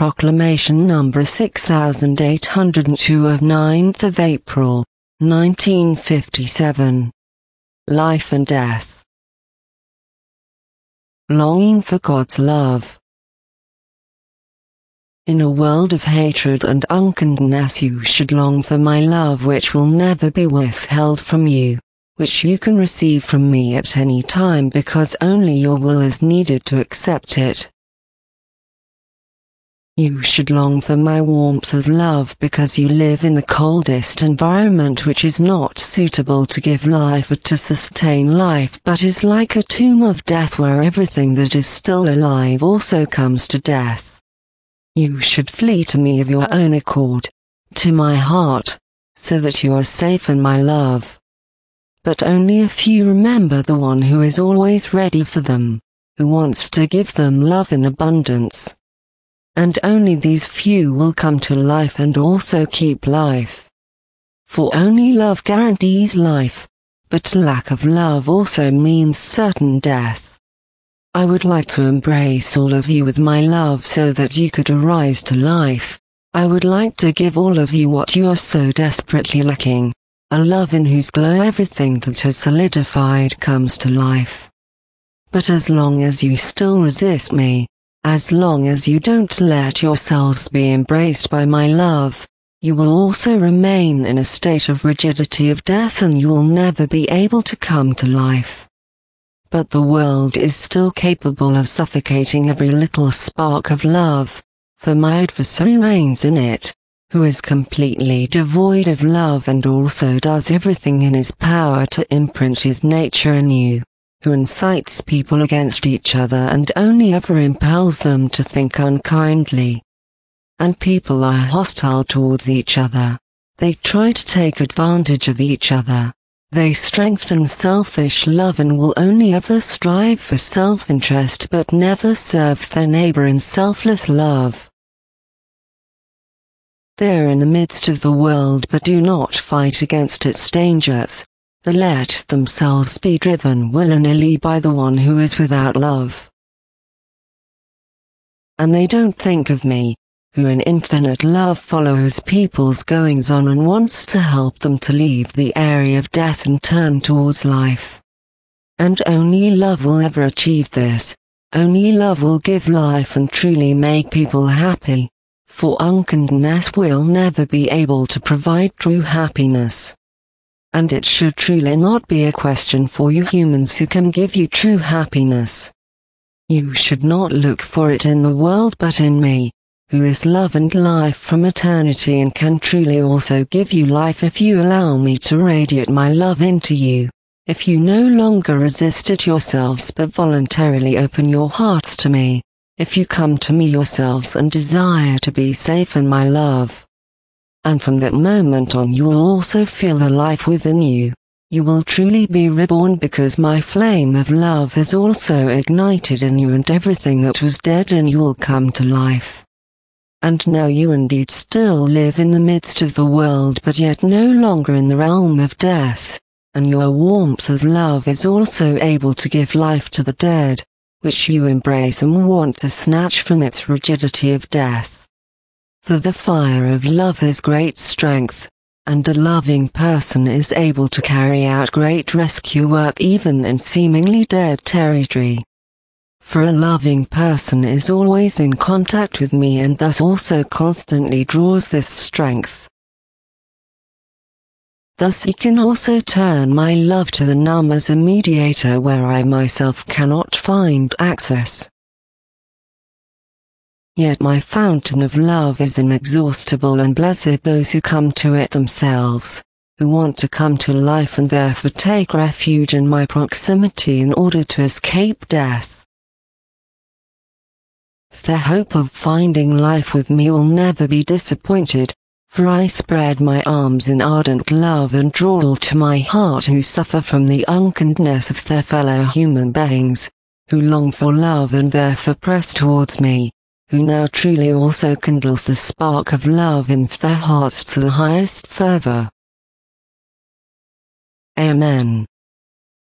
Proclamation number 6802 of 9th of April, 1957. Life and Death. Longing for God's love. In a world of hatred and unkindness, you should long for my love, which will never be withheld from you, which you can receive from me at any time, because only your will is needed to accept it. You should long for my warmth of love, because you live in the coldest environment, which is not suitable to give life or to sustain life, but is like a tomb of death, where everything that is still alive also comes to death. You should flee to me of your own accord, to my heart, so that you are safe in my love. But only if you remember the one who is always ready for them, who wants to give them love in abundance. And only these few will come to life and also keep life. For only love guarantees life, but lack of love also means certain death. I would like to embrace all of you with my love so that you could arise to life. I would like to give all of you what you are so desperately lacking, a love in whose glow everything that has solidified comes to life. But as long as you still resist me, as long as you don't let yourselves be embraced by my love, you will also remain in a state of rigidity of death, and you will never be able to come to life. But the world is still capable of suffocating every little spark of love, for my adversary reigns in it, who is completely devoid of love and also does everything in his power to imprint his nature in you, who incites people against each other and only ever impels them to think unkindly. And people are hostile towards each other. They try to take advantage of each other. They strengthen selfish love and will only ever strive for self-interest, but never serve their neighbor in selfless love. They are in the midst of the world but do not fight against its dangers. They let themselves be driven willy-nilly by the one who is without love. And they don't think of me, who in infinite love follows people's goings-on and wants to help them to leave the area of death and turn towards life. And only love will ever achieve this. Only love will give life and truly make people happy, for unkindness will never be able to provide true happiness. And it should truly not be a question for you humans who can give you true happiness. You should not look for it in the world but in me, who is love and life from eternity and can truly also give you life if you allow me to radiate my love into you, if you no longer resist it yourselves but voluntarily open your hearts to me, if you come to me yourselves and desire to be safe in my love. And from that moment on you will also feel the life within you. You will truly be reborn, because my flame of love has also ignited in you, and everything that was dead in you will come to life. And now you indeed still live in the midst of the world, but yet no longer in the realm of death, and your warmth of love is also able to give life to the dead, which you embrace and want to snatch from its rigidity of death. For the fire of love has great strength, and a loving person is able to carry out great rescue work even in seemingly dead territory. For a loving person is always in contact with me and thus also constantly draws this strength. Thus he can also turn my love to the numb as a mediator where I myself cannot find access. Yet my fountain of love is inexhaustible, and blessed those who come to it themselves, who want to come to life and therefore take refuge in my proximity in order to escape death. The hope of finding life with me will never be disappointed, for I spread my arms in ardent love and draw all to my heart who suffer from the unkindness of their fellow human beings, who long for love and therefore press towards me, who now truly also kindles the spark of love in their hearts to the highest fervor. Amen.